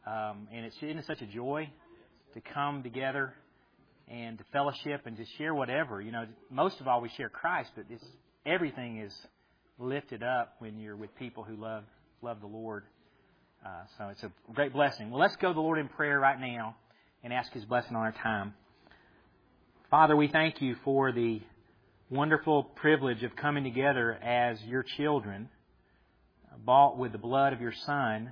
And it's such a joy to come together and to fellowship and to share whatever. You know, most of all we share Christ, but everything is lifted up when you're with people who love the Lord. So it's a great blessing. Well, let's go to the Lord in prayer right now and ask His blessing on our time. Father, we thank You for the wonderful privilege of coming together as Your children, bought with the blood of Your Son,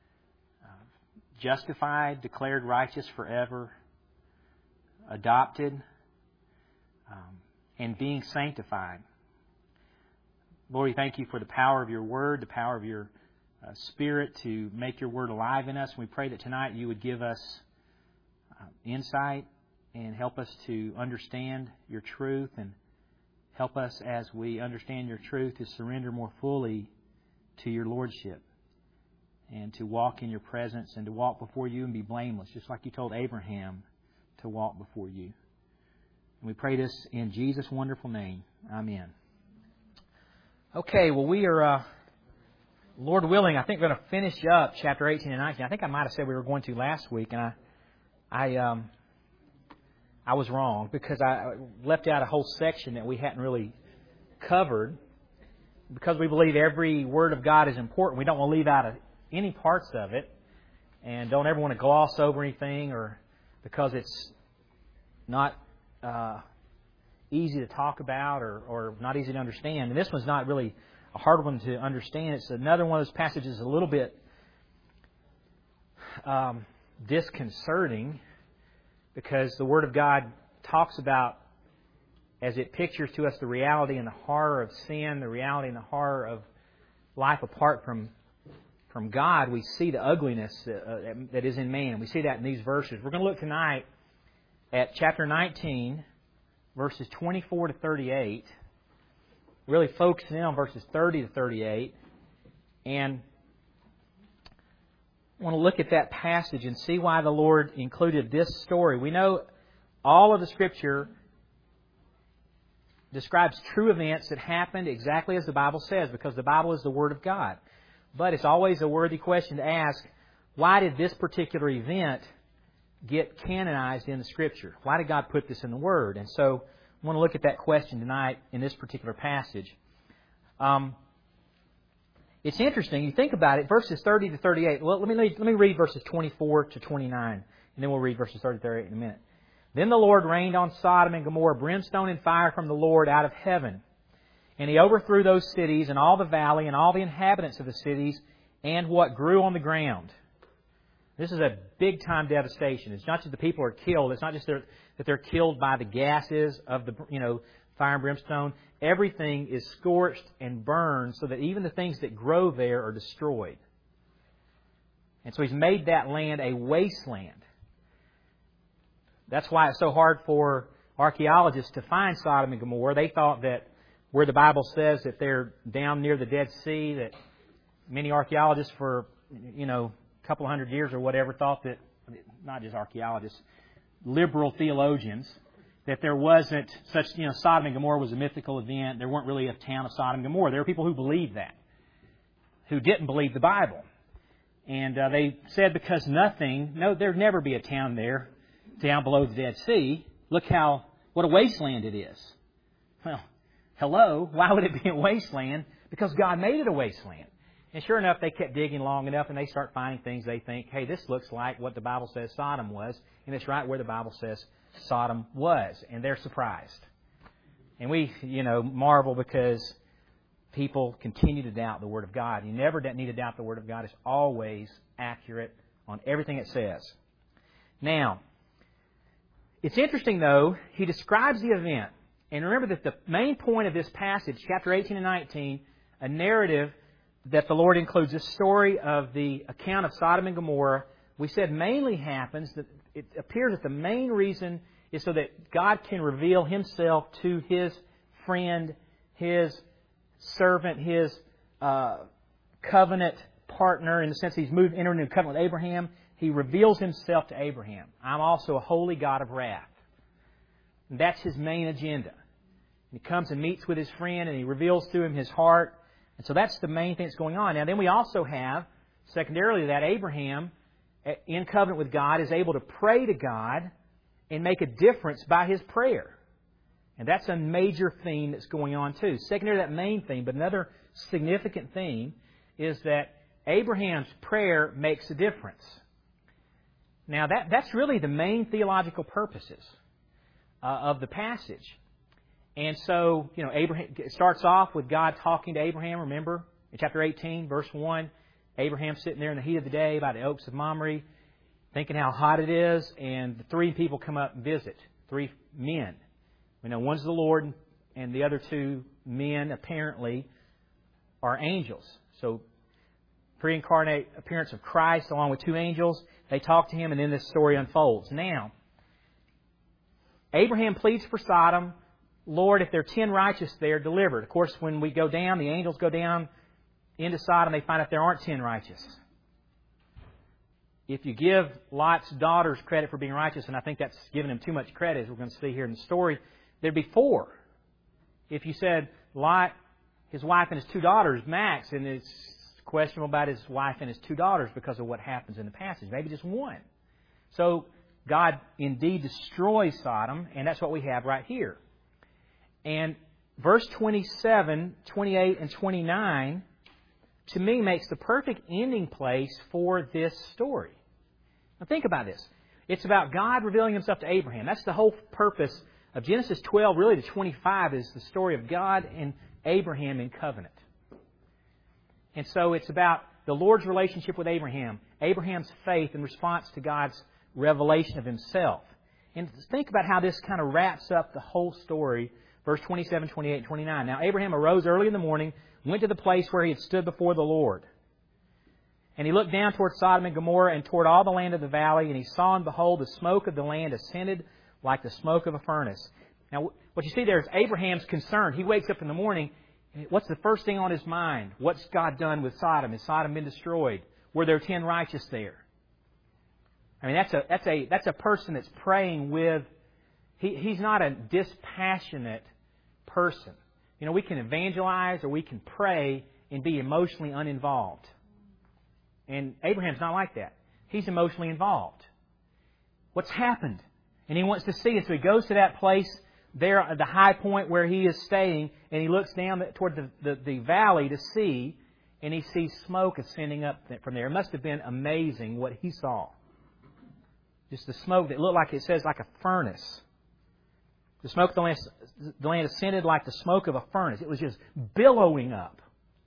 justified, declared righteous forever, adopted, and being sanctified. Lord, we thank You for the power of Your Word, the power of Your Spirit to make Your Word alive in us. We pray that tonight You would give us insight and help us to understand Your truth, and help us as we understand Your truth to surrender more fully to Your Lordship, and to walk in Your presence, and to walk before You and be blameless, just like You told Abraham to walk before You. And we pray this in Jesus' wonderful name. Amen. Okay, well, we are, Lord willing, I think we're going to finish up chapter 18 and 19. I think I might have said we were going to last week, and I was wrong, because I left out a whole section that we hadn't really covered. Because we believe every Word of God is important, we don't want to leave out any parts of it, and don't ever want to gloss over anything, or because it's not easy to talk about or not easy to understand. And this one's not really a hard one to understand. It's another one of those passages a little bit disconcerting, because the Word of God talks about, as it pictures to us the reality and the horror of sin, the reality and the horror of life apart from God. We see the ugliness that is in man. We see that in these verses. We're going to look tonight at chapter 19, verses 24 to 38. Really focusing in on verses 30 to 38. And I want to look at that passage and see why the Lord included this story. We know all of the Scripture describes true events that happened exactly as the Bible says, because the Bible is the Word of God. But it's always a worthy question to ask, why did this particular event get canonized in the Scripture? Why did God put this in the Word? And so I want to look at that question tonight in this particular passage. It's interesting. You think about it, verses 30 to 38. Well, let me read verses 24 to 29, and then we'll read verses 30 to 38 in a minute. Then the Lord rained on Sodom and Gomorrah brimstone and fire from the Lord out of heaven. And He overthrew those cities and all the valley and all the inhabitants of the cities and what grew on the ground. This is a big-time devastation. It's not just the people are killed. It's not just that they're killed by the gases of the fire and brimstone. Everything is scorched and burned, so that even the things that grow there are destroyed. And so He's made that land a wasteland. That's why it's so hard for archaeologists to find Sodom and Gomorrah. They thought that where the Bible says that they're down near the Dead Sea, that many archaeologists for, a couple of hundred years or whatever thought that, not just archaeologists, liberal theologians, that there wasn't such, Sodom and Gomorrah was a mythical event. There weren't really a town of Sodom and Gomorrah. There were people who believed that, who didn't believe the Bible. And they said because there'd never be a town there down below the Dead Sea. Look what a wasteland it is. Well, hello, why would it be a wasteland? Because God made it a wasteland. And sure enough, they kept digging long enough, and they start finding things they think, hey, this looks like what the Bible says Sodom was, and it's right where the Bible says Sodom was. And they're surprised. And we, marvel because people continue to doubt the Word of God. You never need to doubt the Word of God. It's always accurate on everything it says. Now, it's interesting, though, he describes the event. And remember that the main point of this passage, chapter 18 and 19, a narrative that the Lord includes, a story of the account of Sodom and Gomorrah, we said mainly happens, that it appears that the main reason is so that God can reveal Himself to His friend, His servant, His covenant partner, in the sense He's entering into covenant with Abraham. He reveals Himself to Abraham. I'm also a holy God of wrath. And that's His main agenda. He comes and meets with His friend, and He reveals to him His heart. And so that's the main thing that's going on. Now, then we also have, secondarily to that, Abraham in covenant with God, is able to pray to God and make a difference by his prayer. And that's a major theme that's going on too. Secondary to that main theme, but another significant theme is that Abraham's prayer makes a difference. Now that's really the main theological purposes of the passage. And so, Abraham, it starts off with God talking to Abraham, remember, in chapter 18, verse 1. Abraham sitting there in the heat of the day by the oaks of Mamre, thinking how hot it is, and the three people come up and visit. Three men. We know one's the Lord, and the other two men, apparently, are angels. So, pre-incarnate appearance of Christ along with two angels. They talk to him, and then this story unfolds. Now, Abraham pleads for Sodom. Lord, if there are 10 righteous there, deliver. Of course, when we go down, the angels go down into Sodom, they find out there aren't 10 righteous. If you give Lot's daughters credit for being righteous, and I think that's giving them too much credit, as we're going to see here in the story, there'd be 4. If you said Lot, his wife and his 2 daughters, max, and it's questionable about his wife and his 2 daughters because of what happens in the passage. Maybe just 1. So God indeed destroys Sodom, and that's what we have right here. And verse 27, 28, and 29, to me, makes the perfect ending place for this story. Now think about this. It's about God revealing Himself to Abraham. That's the whole purpose of Genesis 12, really to 25, is the story of God and Abraham in covenant. And so it's about the Lord's relationship with Abraham, Abraham's faith in response to God's revelation of Himself. And think about how this kind of wraps up the whole story, verse 27, 28, and 29. Now Abraham arose early in the morning, went to the place where he had stood before the Lord. And he looked down toward Sodom and Gomorrah and toward all the land of the valley, and he saw and behold, the smoke of the land ascended like the smoke of a furnace. Now, what you see there is Abraham's concern. He wakes up in the morning, and what's the first thing on his mind? What's God done with Sodom? Has Sodom been destroyed? Were there 10 righteous there? I mean, that's a person that's praying with. He's not a dispassionate person. We can evangelize or we can pray and be emotionally uninvolved. And Abraham's not like that. He's emotionally involved. What's happened? And he wants to see it. So he goes to that place there at the high point where he is staying, and he looks down toward the valley to see, and he sees smoke ascending up from there. It must have been amazing what he saw. Just the smoke that looked like, it says, like a furnace. The smoke of the land ascended like the smoke of a furnace. It was just billowing up.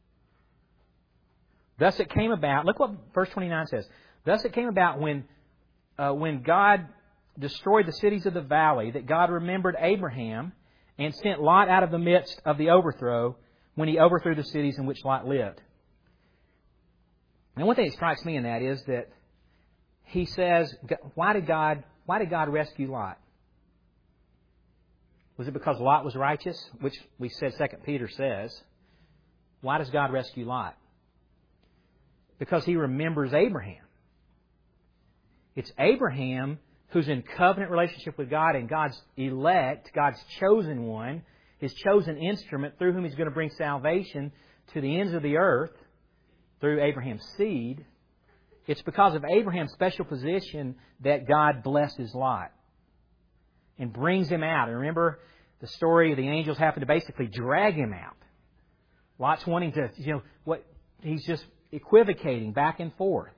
Thus it came about, look what verse 29 says. Thus it came about when God destroyed the cities of the valley, that God remembered Abraham and sent Lot out of the midst of the overthrow when He overthrew the cities in which Lot lived. And one thing that strikes me in that is that he says, why did God rescue Lot? Was it because Lot was righteous? Which we said 2 Peter says. Why does God rescue Lot? Because He remembers Abraham. It's Abraham who's in covenant relationship with God, and God's elect, God's chosen one, His chosen instrument through whom He's going to bring salvation to the ends of the earth through Abraham's seed. It's because of Abraham's special position that God blesses Lot and brings him out. And remember, the story of the angels having to basically drag him out. Lot's wanting to, he's just equivocating back and forth.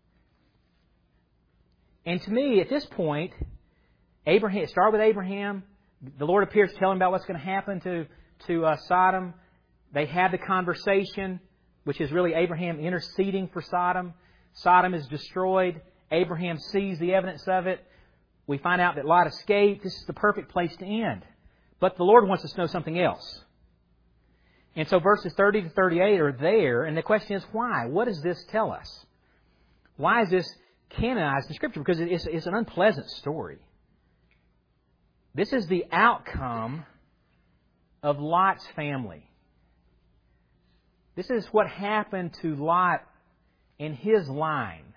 And to me, at this point, it started with Abraham. The Lord appears to tell him about what's going to happen to Sodom. They have the conversation, which is really Abraham interceding for Sodom. Sodom is destroyed. Abraham sees the evidence of it. We find out that Lot escaped. This is the perfect place to end. But the Lord wants us to know something else. And so verses 30 to 38 are there. And the question is, why? What does this tell us? Why is this canonized in Scripture? Because it's an unpleasant story. This is the outcome of Lot's family. This is what happened to Lot in his line.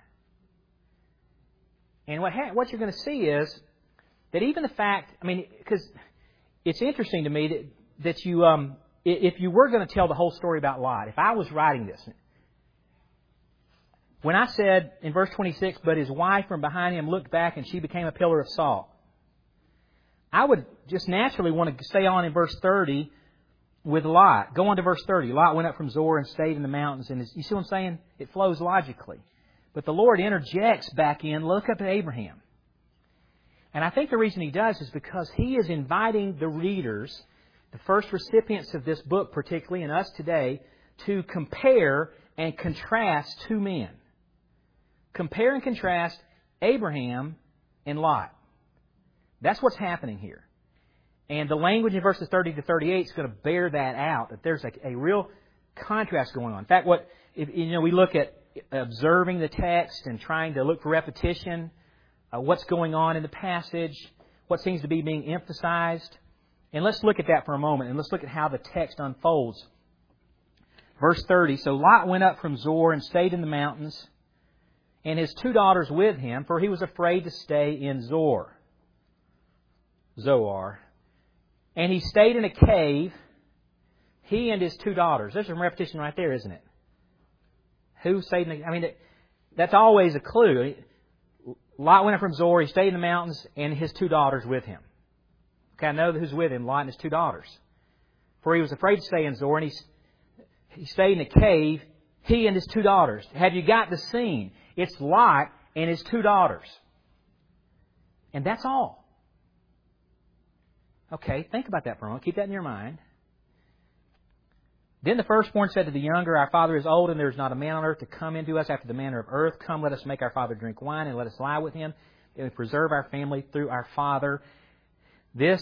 And what you're going to see is that even the fact, because it's interesting to me that you, if you were going to tell the whole story about Lot, if I was writing this, When I said in verse 26, but his wife from behind him looked back and she became a pillar of salt, I would just naturally want to stay on in verse 30 with Lot. Go on to verse 30. Lot went up from Zoar and stayed in the mountains. And you see what I'm saying? It flows logically. But the Lord interjects back in, look up at Abraham. And I think the reason He does is because He is inviting the readers, the first recipients of this book particularly, and us today, to compare and contrast two men. Compare and contrast Abraham and Lot. That's what's happening here. And the language in verses 30 to 38 is going to bear that out, that there's a real contrast going on. In fact, we look at observing the text and trying to look for repetition, what's going on in the passage, what seems to be being emphasized. And let's look at that for a moment, and let's look at how the text unfolds. Verse 30, so Lot went up from Zoar and stayed in the mountains, and his 2 daughters with him, for he was afraid to stay in Zoar. And he stayed in a cave, he and his 2 daughters. There's some repetition right there, isn't it? Who stayed in the... that's always a clue. Lot went up from Zoar, he stayed in the mountains, and his 2 daughters with him. Okay, I know who's with him, Lot and his 2 daughters. For he was afraid to stay in Zoar, and he stayed in a cave, he and his 2 daughters. Have you got the scene? It's Lot and his 2 daughters. And that's all. Okay, think about that for a moment. Keep that in your mind. Then the firstborn said to the younger, our father is old, and there is not a man on earth to come into us after the manner of earth. Come, let us make our father drink wine, and let us lie with him, and we preserve our family through our father. This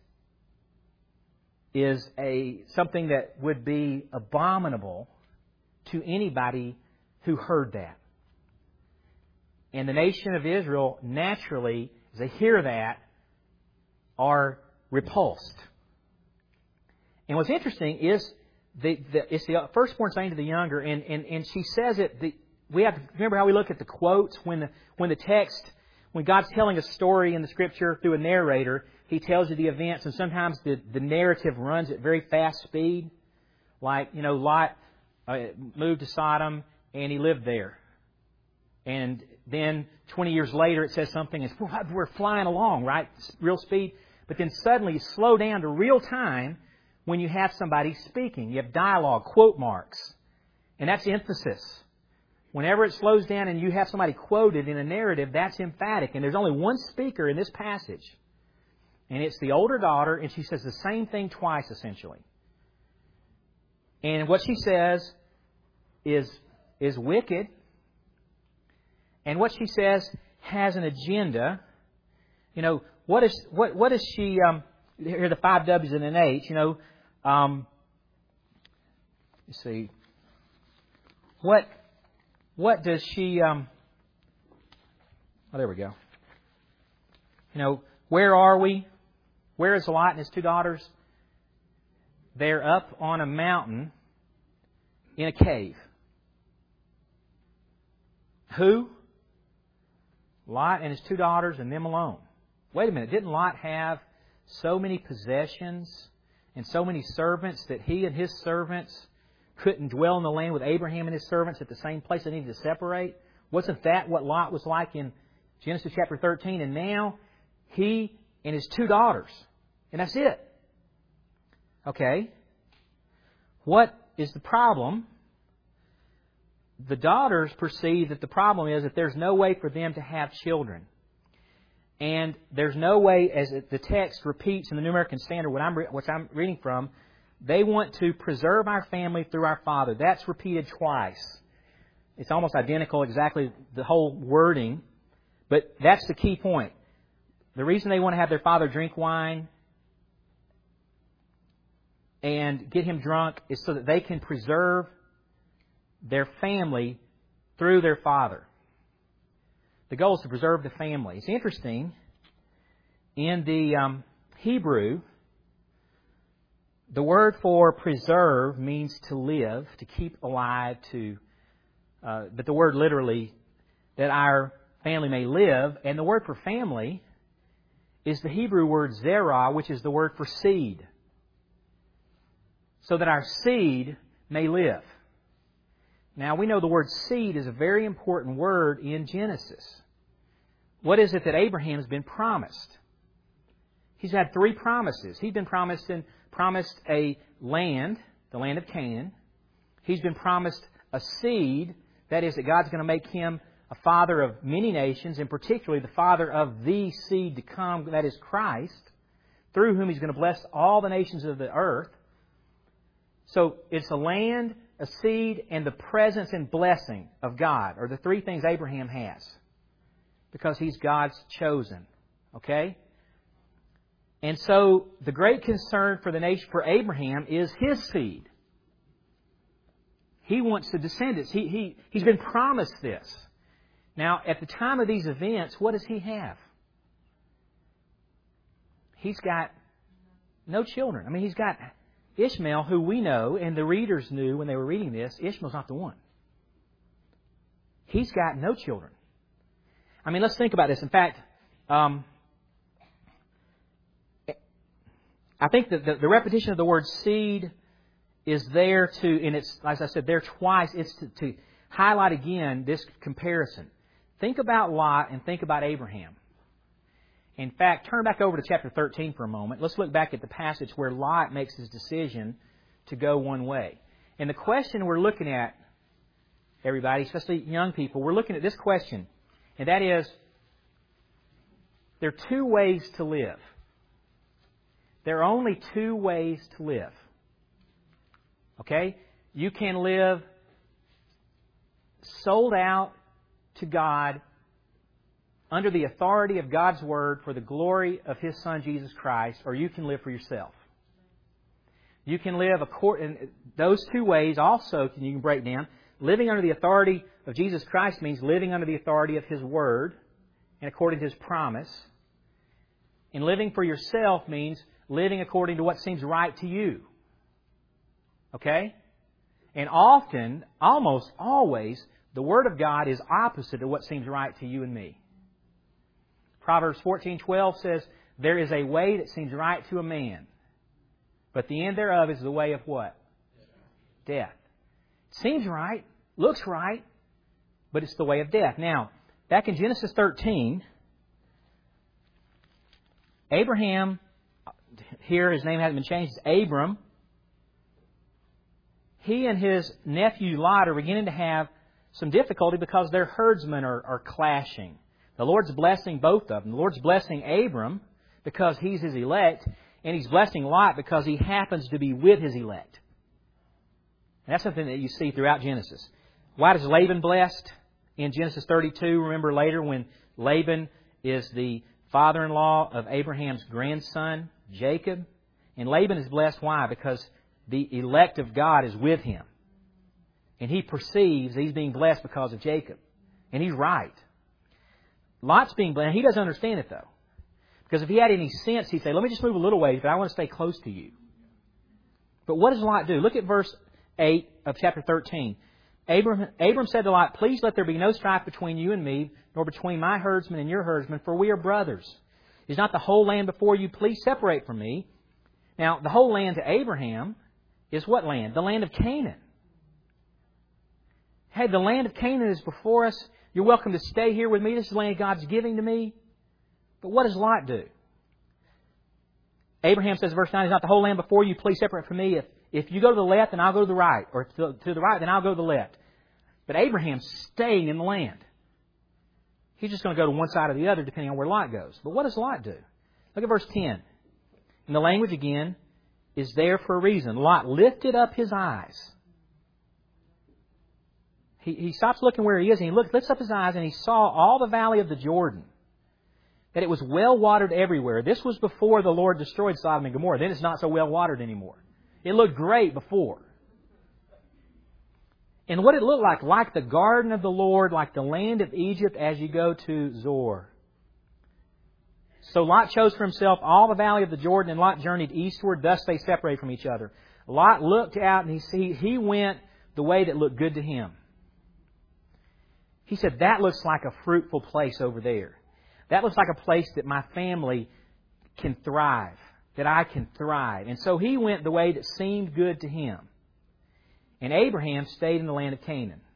is something that would be abominable to anybody who heard that. And the nation of Israel, naturally, as they hear that, are repulsed. And what's interesting is it's the firstborn saying to the younger, and she says it. We have to remember how we look at the quotes when God's telling a story in the Scripture through a narrator. He tells you the events, and sometimes the narrative runs at very fast speed. Like, Lot moved to Sodom, and he lived there. And then 20 years later, it says something, and we're flying along, right? Real speed. But then suddenly you slow down to real time when you have somebody speaking. You have dialogue, quote marks. And that's emphasis. Whenever it slows down and you have somebody quoted in a narrative, that's emphatic. And there's only one speaker in this passage. And it's the older daughter, and she says the same thing twice, essentially. And what she says is wicked. And what she says has an agenda. What is she... here are the 5 W's and an H. Let's see. What does she... there we go. Where are we? Where is Lot and his 2 daughters? They're up on a mountain in a cave. Who? Lot and his 2 daughters and them alone. Wait a minute. Didn't Lot have so many possessions and so many servants that he and his servants couldn't dwell in the land with Abraham and his servants at the same place? They needed to separate. Wasn't that what Lot was like in Genesis chapter 13? And now he and his 2 daughters. And that's it. Okay. What is the problem? The daughters perceive that the problem is that there's no way for them to have children. And there's no way, as the text repeats in the New American Standard, which I'm reading from, they want to preserve our family through our father. That's repeated twice. It's almost identical, exactly the whole wording. But that's the key point. The reason they want to have their father drink wine and get him drunk is so that they can preserve their family through their father. The goal is to preserve the family. It's interesting. In the Hebrew, the word for preserve means to live, to keep alive, but the word literally, that our family may live. And the word for family is the Hebrew word zerah, which is the word for seed. So that our seed may live. Now, we know the word seed is a very important word in Genesis. What is it that Abraham's been promised? He's had 3 promises. He's been promised a land, the land of Canaan. He's been promised a seed, that is, that God's going to make him a father of many nations, and particularly the father of the seed to come, that is Christ, through whom He's going to bless all the nations of the earth. So it's a land, a seed, and the presence and blessing of God are the 3 things Abraham has, because he's God's chosen. Okay? And so the great concern for the nation, for Abraham, is his seed. He wants the descendants. He's been promised this. Now, at the time of these events, what does he have? He's got no children. I mean, he's got Ishmael, who we know, and the readers knew when they were reading this, Ishmael's not the one. He's got no children. I mean, let's think about this. In fact, I think that the repetition of the word seed is there to, and it's, as I said, there twice, it's to highlight again this comparison. Think about Lot and think about Abraham. In fact, turn back over to chapter 13 for a moment. Let's look back at the passage where Lot makes his decision to go one way. And the question we're looking at, everybody, especially young people, we're looking at this question. And that is, there are 2 ways to live. There are only 2 ways to live. Okay? You can live sold out to God under the authority of God's Word for the glory of His Son, Jesus Christ, or you can live for yourself. You can live according, those 2 ways also, you can break down. Living under the authority of Jesus Christ means living under the authority of His Word and according to His promise. And living for yourself means living according to what seems right to you. Okay? And often, almost always, the Word of God is opposite of what seems right to you and me. Proverbs 14:12 says, "There is a way that seems right to a man, but the end thereof is the way of what? Death." Seems right, looks right, but it's the way of death. Now, back in Genesis 13, Abraham, here his name hasn't been changed, it's Abram. He and his nephew Lot are beginning to have some difficulty because their herdsmen are clashing. The Lord's blessing both of them. The Lord's blessing Abram because he's His elect, and He's blessing Lot because he happens to be with His elect. And that's something that you see throughout Genesis. Why does Laban blessed in Genesis 32? Remember later when Laban is the father-in-law of Abraham's grandson, Jacob. And Laban is blessed. Why? Because the elect of God is with him. And he perceives he's being blessed because of Jacob. And he's right. Lot's being blessed. He doesn't understand it, though. Because if he had any sense, he'd say, let me just move a little ways, but I want to stay close to you. But what does Lot do? Look at verse 8 of chapter 13. Abram said to Lot, "Please let there be no strife between you and me, nor between my herdsmen and your herdsmen, for we are brothers. Is not the whole land before you? Please separate from me." Now, the whole land to Abraham is what land? The land of Canaan. Hey, the land of Canaan is before us. You're welcome to stay here with me. This is the land God's giving to me. But what does Lot do? Abraham says, verse 9, "Is not the whole land before you? Please separate from me. If you go to the left, then I'll go to the right. Or to the right, then I'll go to the left." But Abraham's staying in the land. He's just going to go to one side or the other depending on where Lot goes. But what does Lot do? Look at verse 10. And the language again is there for a reason. Lot lifted up his eyes. He stops looking where he is and he lifts up his eyes and he saw all the valley of the Jordan. That it was well watered everywhere. This was before the Lord destroyed Sodom and Gomorrah. Then it's not so well watered anymore. It looked great before. And what it looked like the garden of the Lord, like the land of Egypt as you go to Zoar. So Lot chose for himself all the valley of the Jordan, and Lot journeyed eastward. Thus they separated from each other. Lot looked out and he went the way that looked good to him. He said, "That looks like a fruitful place over there. That looks like a place that my family can thrive, that I can thrive." And so he went the way that seemed good to him. And Abraham stayed in the land of Canaan.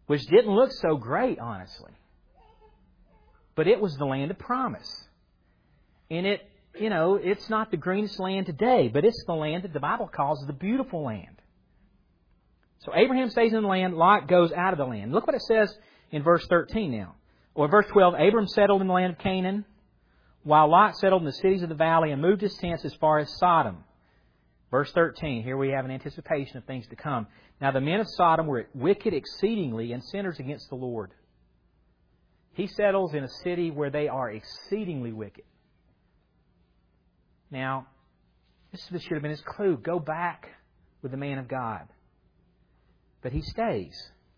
which didn't look so great, honestly. But it was the land of promise. And it's not the greenest land today, but it's the land that the Bible calls the beautiful land. So Abraham stays in the land, Lot goes out of the land. Look what it says in verse 13 now. Or verse 12, Abram settled in the land of Canaan, while Lot settled in the cities of the valley and moved his tents as far as Sodom. Verse 13, here we have an anticipation of things to come. Now the men of Sodom were wicked exceedingly and sinners against the Lord. He settles in a city where they are exceedingly wicked. Now, this should have been his clue. Go back with the man of God. But he stays.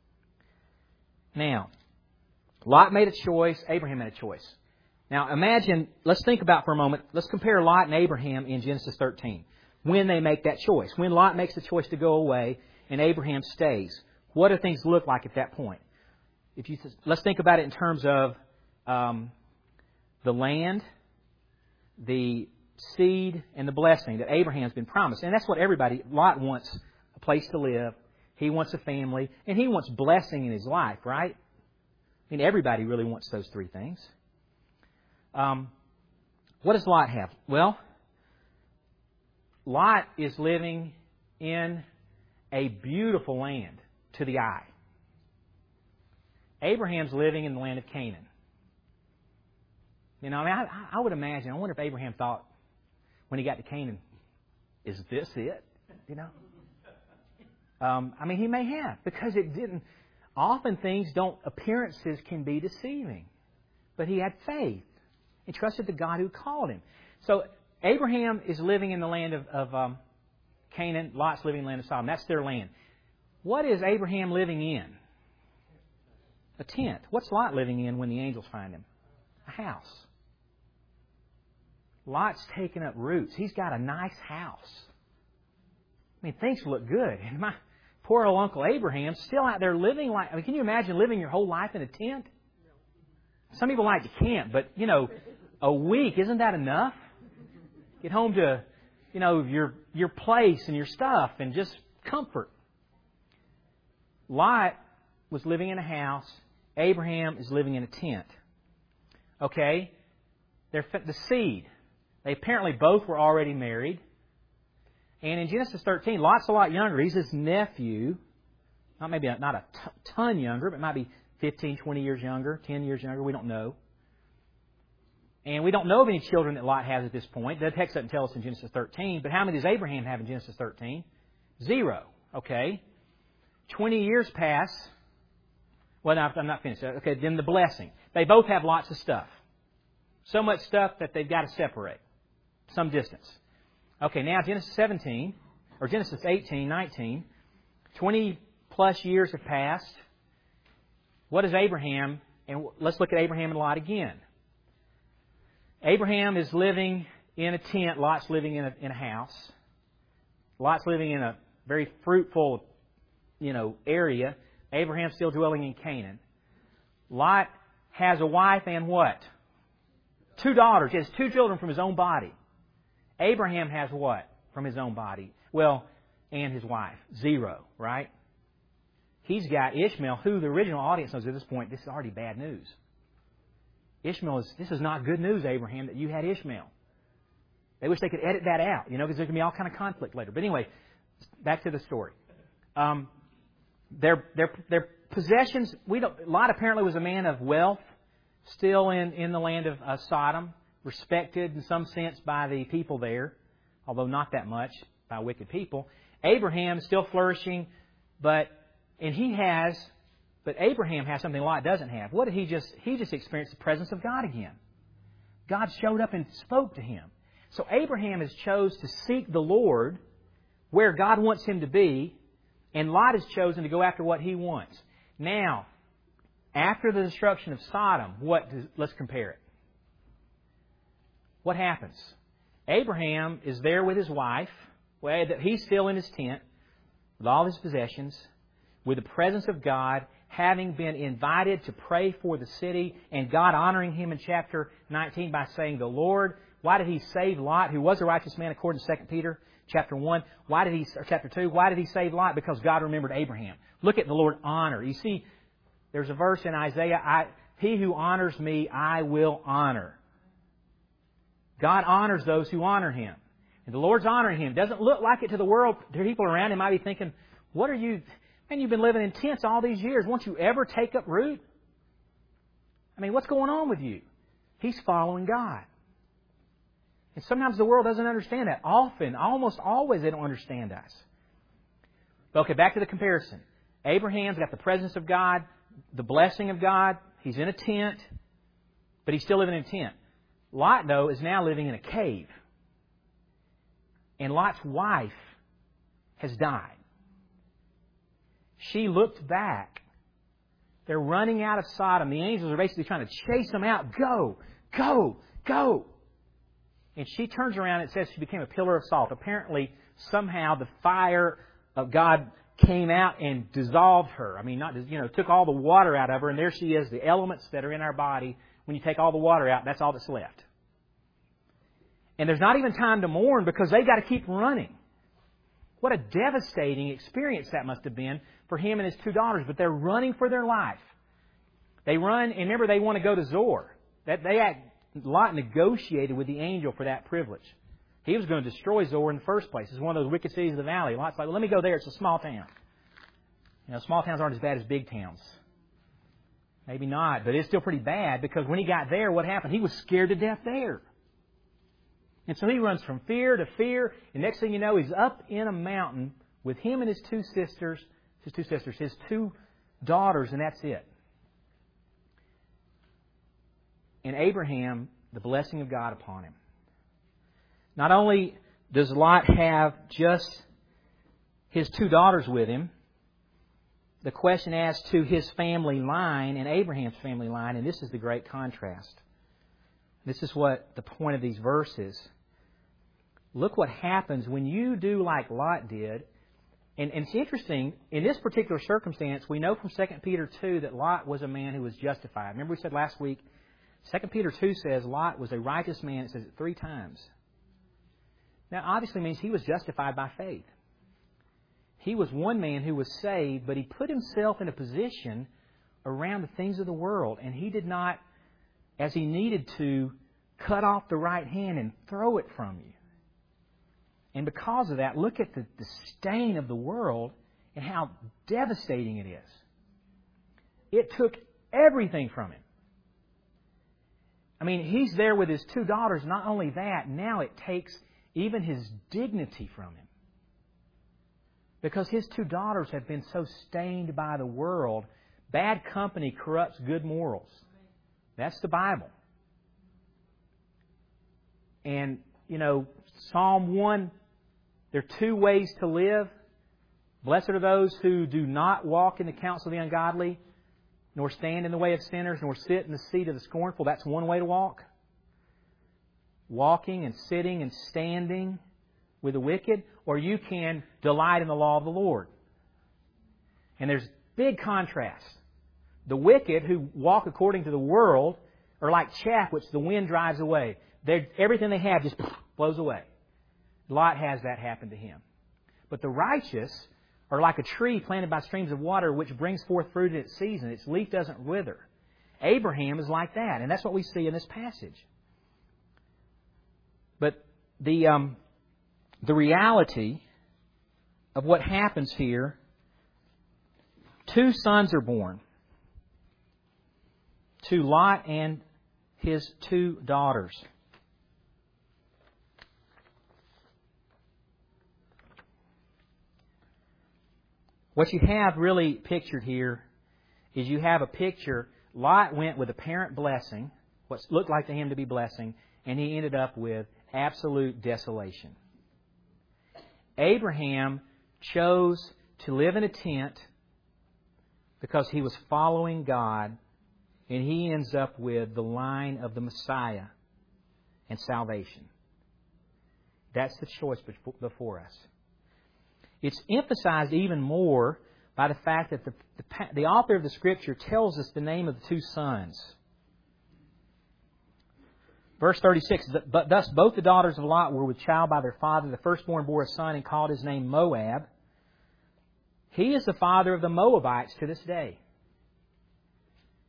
Now, Lot made a choice. Abraham made a choice. Now, imagine, let's think about for a moment. Let's compare Lot and Abraham in Genesis 13. When they make that choice. When Lot makes the choice to go away and Abraham stays. What do things look like at that point? Let's think about it in terms of the land, the seed, and the blessing that Abraham's been promised. And that's what everybody, Lot wants a place to live. He wants a family. And he wants blessing in his life, right? I mean, everybody really wants those three things. What does Lot have? Well, Lot is living in a beautiful land to the eye. Abraham's living in the land of Canaan. I would imagine, I wonder if Abraham thought when he got to Canaan, is this it? He may have, because it didn't. Often appearances can be deceiving. But he had faith. He trusted the God who called him. So Abraham is living in the land of Canaan. Lot's living in the land of Sodom. That's their land. What is Abraham living in? A tent. What's Lot living in when the angels find him? A house. Lot's taken up roots. He's got a nice house. Things look good. And my poor old Uncle Abraham's still out there living like... can you imagine living your whole life in a tent? Some people like to camp, but, a week, isn't that enough? Get home to, your place and your stuff and just comfort. Lot was living in a house. Abraham is living in a tent. Okay? The seed. They apparently both were already married. And in Genesis 13, Lot's a lot younger. He's his nephew. Not a ton younger, but might be 15, 20 years younger, 10 years younger. We don't know. And we don't know of any children that Lot has at this point. The text doesn't tell us in Genesis 13. But how many does Abraham have in Genesis 13? 0. Okay. 20 years pass. Well, no, I'm not finished. Okay, then the blessing. They both have lots of stuff. So much stuff that they've got to separate. Some distance. Okay, now Genesis 17, or Genesis 18, 19. 20 plus years have passed. What is Abraham? And let's look at Abraham and Lot again. Abraham is living in a tent. Lot's living in a house. Lot's living in a very fruitful, area. Abraham's still dwelling in Canaan. Lot has a wife and what? 2 daughters. He has 2 children from his own body. Abraham has what from his own body? Well, and his wife. 0, right? He's got Ishmael, who the original audience knows at this point, this is already bad news. This is not good news, Abraham, that you had Ishmael. They wish they could edit that out, because there can be all kind of conflict later. But anyway, back to the story. Their possessions, Lot apparently was a man of wealth, still in the land of Sodom, respected in some sense by the people there, although not that much by wicked people. Abraham is still flourishing, but Abraham has something Lot doesn't have. What did he just experienced the presence of God again. God showed up and spoke to him. So Abraham has chose to seek the Lord where God wants him to be, and Lot has chosen to go after what he wants. Now, after the destruction of Sodom, let's compare it. What happens? Abraham is there with his wife. He's still in his tent with all his possessions, with the presence of God, having been invited to pray for the city, and God honoring him in chapter 19 by saying, the Lord, why did He save Lot, who was a righteous man according to 2 Peter chapter 1? Chapter 2, why did He save Lot? Because God remembered Abraham. Look at the Lord honor. You see, There's a verse in Isaiah, he who honors me, I will honor. God honors those who honor Him. And the Lord's honoring Him. It doesn't look like it to the world. The people around Him might be thinking, what are you... Man, you've been living in tents all these years. Won't you ever take up root? I mean, what's going on with you? He's following God. And sometimes the world doesn't understand that. Often, almost always, they don't understand us. But okay, back to the comparison. Abraham's got the presence of God, the blessing of God. He's in a tent, but he's still living in a tent. Lot, though, is now living in a cave. And Lot's wife has died. She looked back. They're running out of Sodom. The angels are basically trying to chase them out. Go, go, go. And she turns around and it says she became a pillar of salt. Apparently, somehow the fire of God came out and dissolved her. I mean, took all the water out of her, and there she is, the elements that are in our body. When you take all the water out, that's all that's left. And there's not even time to mourn because they've got to keep running. What a devastating experience that must have been for him and his two daughters. But they're running for their life. They run, and remember, they want to go to Zoar. Lot negotiated with the angel for that privilege. He was going to destroy Zoar in the first place. It's one of those wicked cities of the valley. Lot's like, well, let me go there. It's a small town. Small towns aren't as bad as big towns. Maybe not, but it's still pretty bad because when he got there, what happened? He was scared to death there. And so he runs from fear to fear, and next thing you know, he's up in a mountain with him and his two daughters, and that's it. And Abraham, the blessing of God upon him. Not only does Lot have just his two daughters with him, the question as to his family line and Abraham's family line, and this is the great contrast. This is what the point of these verses. Look what happens when you do like Lot did. And it's interesting, in this particular circumstance, we know from 2 Peter 2 that Lot was a man who was justified. Remember we said last week, 2 Peter 2 says Lot was a righteous man. It says it 3 times. Now, obviously means he was justified by faith. He was one man who was saved, but he put himself in a position around the things of the world, and he did not, as he needed to, cut off the right hand and throw it from you. And because of that, look at the stain of the world and how devastating it is. It took everything from him. I mean, he's there with his two daughters. Not only that, now it takes even his dignity from him. Because his two daughters have been so stained by the world. Bad company corrupts good morals. That's the Bible. And, Psalm 1, there are 2 ways to live. Blessed are those who do not walk in the counsel of the ungodly, nor stand in the way of sinners, nor sit in the seat of the scornful. That's one way to walk. Walking and sitting and standing with the wicked, or you can delight in the law of the Lord. And there's big contrast. The wicked who walk according to the world are like chaff which the wind drives away. Everything they have just blows away. Lot has that happen to him. But the righteous are like a tree planted by streams of water which brings forth fruit in its season. Its leaf doesn't wither. Abraham is like that, and that's what we see in this passage. But the reality of what happens here, 2 sons are born to Lot and his 2 daughters. What you have really pictured here is you have a picture. Lot went with apparent blessing, what looked like to him to be blessing, and he ended up with absolute desolation. Abraham chose to live in a tent because he was following God, and he ends up with the line of the Messiah and salvation. That's the choice before us. It's emphasized even more by the fact that the author of the Scripture tells us the name of the 2 sons. Verse 36, but thus both the daughters of Lot were with child by their father. The firstborn bore a son and called his name Moab. He is the father of the Moabites to this day.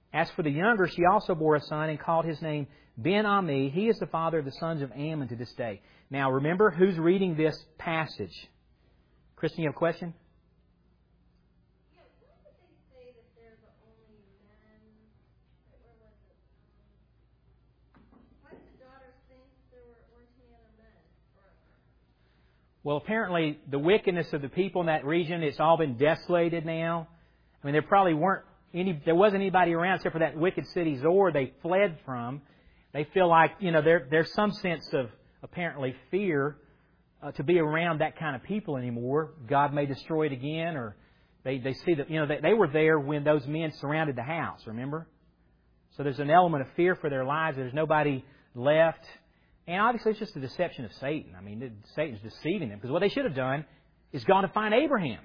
As for the younger, she also bore a son and called his name Ben-Ami. He is the father of the sons of Ammon to this day. Now, remember who's reading this passage. Kristen, you have a question? Yeah, why would they say that they're the only men? Where was it? Why did the daughters think there weren't any other men? Well, apparently the wickedness of the people in that region, it's all been desolated now. I mean, there wasn't anybody around except for that wicked city Zor they fled from. They feel like, there's some sense of apparently fear to be around that kind of people anymore. God may destroy it again, or they see that, they were there when those men surrounded the house, remember? So there's an element of fear for their lives. There's nobody left. And obviously it's just a deception of Satan. I mean, Satan's deceiving them. Because what they should have done is gone to find Abraham.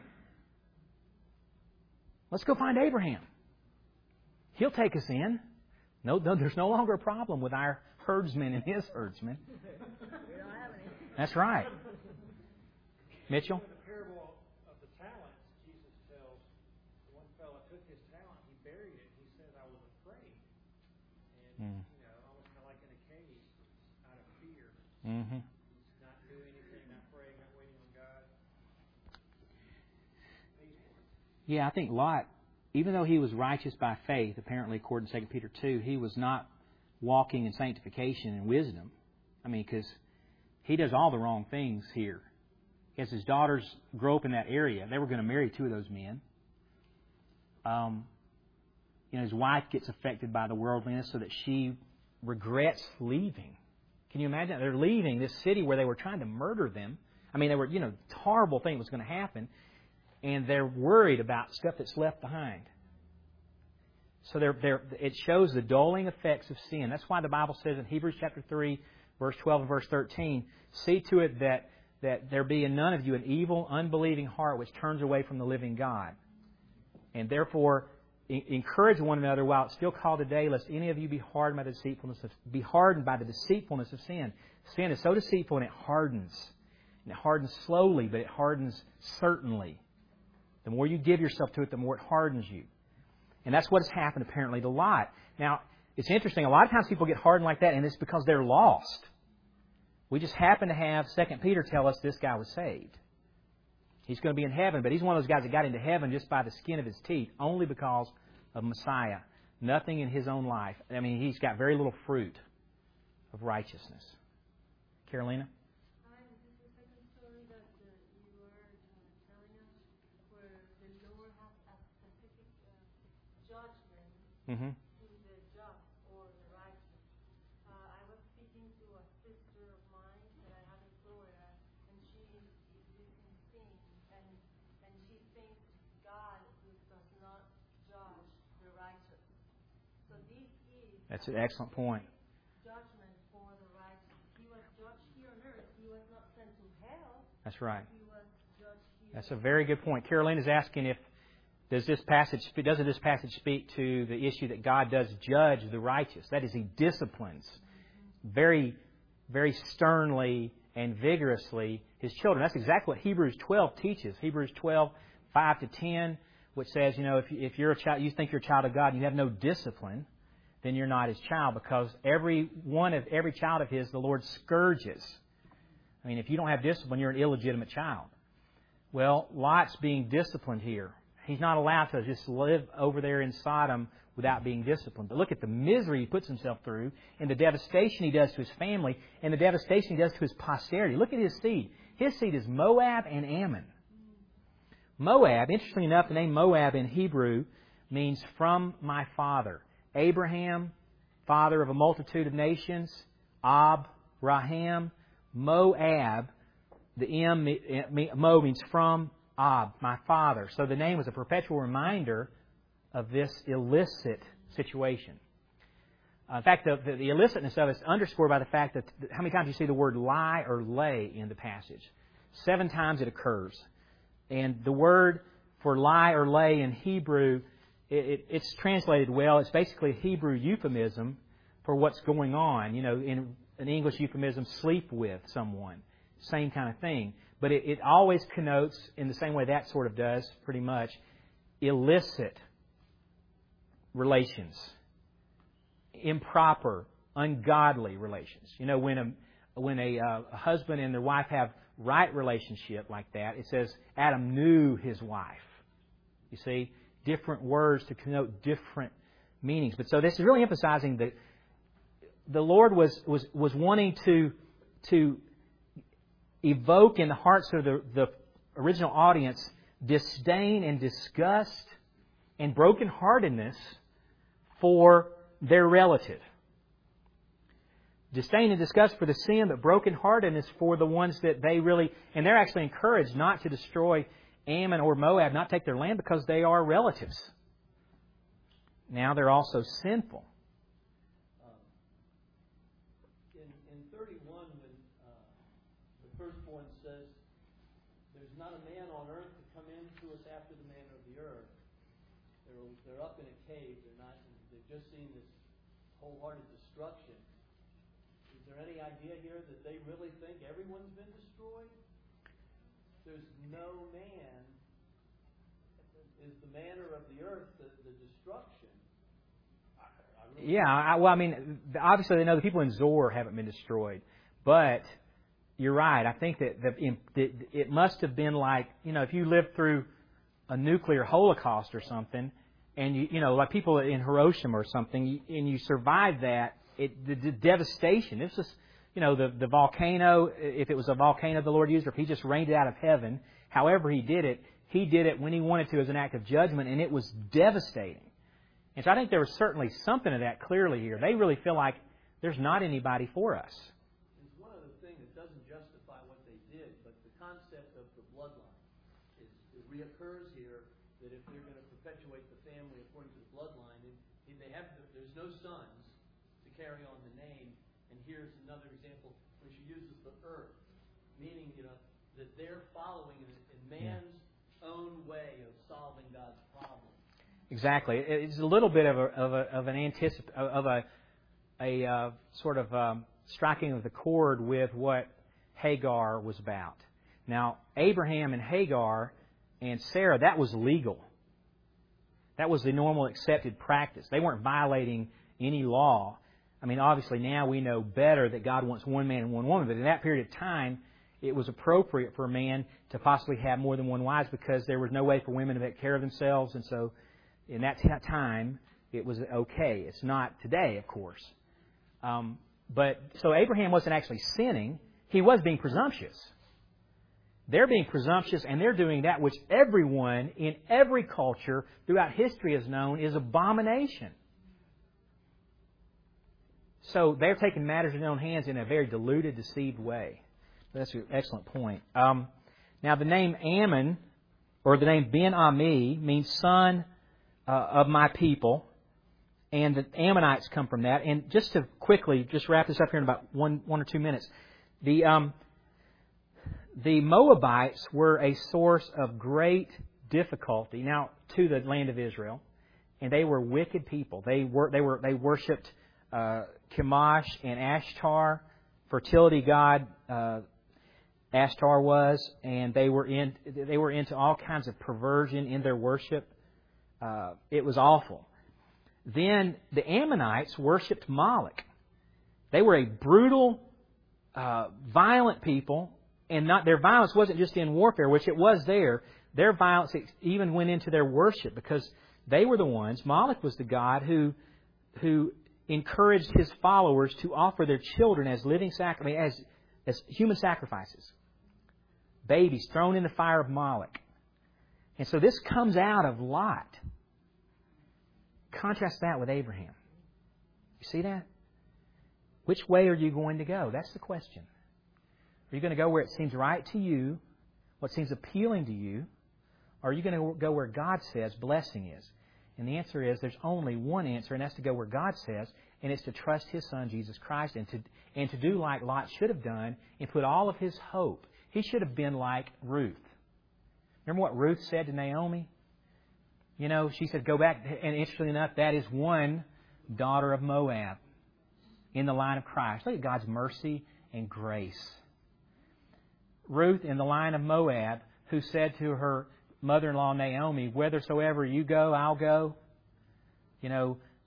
Let's go find Abraham. He'll take us in. No, there's no longer a problem with our herdsmen and his herdsmen. We don't have any. That's right. Mitchell? In the parable of the talents, Jesus tells one fellow took his talent, he buried it. He said, I was afraid. And, almost kind of like in a cave, out of fear. Mm-hmm. He's not doing anything, not praying, not waiting on God. Yeah, I think Lot, even though he was righteous by faith, apparently according to 2 Peter 2, he was not walking in sanctification and wisdom. I mean, because he does all the wrong things here. As his daughters grow up in that area, they were going to marry two of those men. His wife gets affected by the worldliness so that she regrets leaving. Can you imagine? They're leaving this city where they were trying to murder them. I mean, horrible thing was going to happen. And they're worried about stuff that's left behind. So it shows the dulling effects of sin. That's why the Bible says in Hebrews chapter 3, verse 12 and verse 13, see to it that there be in none of you an evil, unbelieving heart which turns away from the living God. And therefore, encourage one another while it's still called today, lest any of you be hardened by the deceitfulness of sin. Sin is so deceitful and it hardens. And it hardens slowly, but it hardens certainly. The more you give yourself to it, the more it hardens you. And that's what has happened apparently to Lot. Now, it's interesting. A lot of times people get hardened like that, and it's because they're lost. We just happen to have 2 Peter tell us this guy was saved. He's going to be in heaven, but he's one of those guys that got into heaven just by the skin of his teeth, only because of Messiah. Nothing in his own life. I mean, he's got very little fruit of righteousness. Carolina? Mm-hmm. To the just or the righteous. I was speaking to a sister of mine that I have in Florida, and she is in sin, and she thinks God does not judge the righteous. So this is That's an excellent point. Judgment for the righteous. He was judged here on earth. He was not sent to hell. That's right. He was judged here. That's a very good point. Carolina is asking doesn't this passage speak to the issue that God does judge the righteous? That is, He disciplines very, very sternly and vigorously His children. That's exactly what Hebrews 12 teaches. Hebrews 12, 5 to 10, which says, if you're a child, you think you're a child of God and you have no discipline, then you're not His child, because every child of His, the Lord scourges. I mean, if you don't have discipline, you're an illegitimate child. Well, Lot's being disciplined here. He's not allowed to just live over there in Sodom without being disciplined. But look at the misery he puts himself through, and the devastation he does to his family, and the devastation he does to his posterity. Look at his seed. His seed is Moab and Ammon. Moab, interestingly enough, the name Moab in Hebrew means from my father. Abraham, father of a multitude of nations. Abraham. Moab, the Mo means from. My father. So the name was a perpetual reminder of this illicit situation. In fact, the illicitness of it is underscored by the fact that how many times you see the word lie or lay in the passage? 7 times it occurs. And the word for lie or lay in Hebrew, it's translated well. It's basically a Hebrew euphemism for what's going on. In an English euphemism, sleep with someone. Same kind of thing. But it always connotes, in the same way that sort of does, pretty much, illicit relations. improper, ungodly relations. You know, when a husband and their wife have right relationship like that, it says Adam knew his wife. You see, different words to connote different meanings. But so this is really emphasizing that the Lord was wanting to evoke in the hearts of the original audience disdain and disgust and brokenheartedness for their relative. Disdain and disgust for the sin, but brokenheartedness for the ones that they really... And they're actually encouraged not to destroy Ammon or Moab, not take their land, because they are relatives. Now they're also sinful. In 31, when the firstborn says, "There's not a man on earth to come in to us after the manner of the earth." They're up in a cave. They've just seen this wholehearted destruction. Is there any idea here that they really think everyone's been destroyed? There's no man. Is the manner of the earth the destruction? Obviously they know the people in Zor haven't been destroyed. But you're right. I think that it must have been like, if you lived through a nuclear holocaust or something, and like people in Hiroshima or something, and you survived that, the devastation. This is, the volcano. If it was a volcano the Lord used, or if He just rained it out of heaven, however He did it when He wanted to as an act of judgment, and it was devastating. And so I think there was certainly something of that clearly here. They really feel like there's not anybody for us. It's one other thing that doesn't justify what they did, but the concept of the bloodline. It reoccurs here that if they're going to perpetuate the family according to the bloodline, there's no sons to carry on the name. And here's another example when she uses the earth, meaning that they're following in man's own way of solving God's problem. Exactly. It's a little bit of a sort of striking of the chord with what Hagar was about. Now, Abraham and Hagar and Sarah, that was legal. That was the normal accepted practice. They weren't violating any law. I mean, obviously now we know better that God wants one man and one woman, but in that period of time, it was appropriate for a man to possibly have more than one wife because there was no way for women to take care of themselves, and so in that time, it was okay. It's not today, of course. But so Abraham wasn't actually sinning. He was being presumptuous. They're being presumptuous, and they're doing that which everyone in every culture throughout history has known is abomination. So they're taking matters in their own hands in a very deluded, deceived way. That's an excellent point. Now, the name Ammon, or the name Ben-Ami, means son of my people, and the Ammonites come from that. And just to quickly just wrap this up here in about one or 2 minutes, the Moabites were a source of great difficulty now to the land of Israel, and they were wicked people. They worshipped Chemosh and Ashtar, fertility god Ashtar was, and they were into all kinds of perversion in their worship. It was awful. Then the Ammonites worshipped Moloch. They were a brutal, violent people, and their violence wasn't just in warfare, which it was there. Their violence even went into their worship because they were the ones. Moloch was the god who encouraged his followers to offer their children as living as human sacrifices, babies thrown in the fire of Moloch. And so this comes out of Lot. Contrast that with Abraham. You see that? Which way are you going to go? That's the question. Are you going to go where it seems right to you, what seems appealing to you, or are you going to go where God says blessing is? And the answer is there's only one answer, and that's to go where God says, and it's to trust His Son, Jesus Christ, and to do like Lot should have done and put all of his hope. He should have been like Ruth. Remember what Ruth said to Naomi? She said, go back, and interestingly enough, that is one daughter of Moab in the line of Christ. Look at God's mercy and grace. Ruth in the line of Moab, who said to her mother-in-law Naomi, whithersoever you go, I'll go.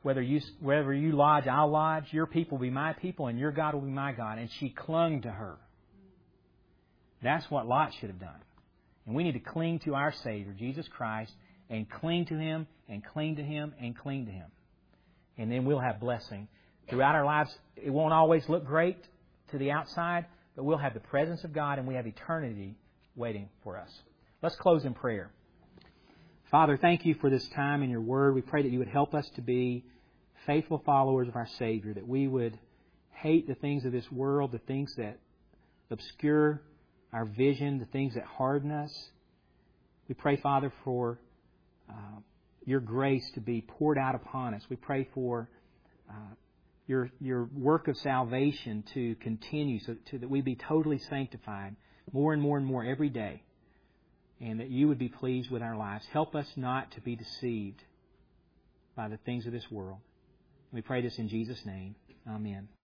wherever you lodge, I'll lodge. Your people will be my people, and your God will be my God. And she clung to her. That's what Lot should have done. And we need to cling to our Savior, Jesus Christ, and cling to Him, and cling to Him, and cling to Him. And then we'll have blessing. Throughout our lives, it won't always look great to the outside, but we'll have the presence of God, and we have eternity waiting for us. Let's close in prayer. Father, thank you for this time in your Word. We pray that you would help us to be faithful followers of our Savior, that we would hate the things of this world, the things that obscure our vision, the things that harden us. We pray, Father, for your grace to be poured out upon us. We pray for your work of salvation to continue so that we be totally sanctified more and more and more every day, and that you would be pleased with our lives. Help us not to be deceived by the things of this world. We pray this in Jesus' name. Amen.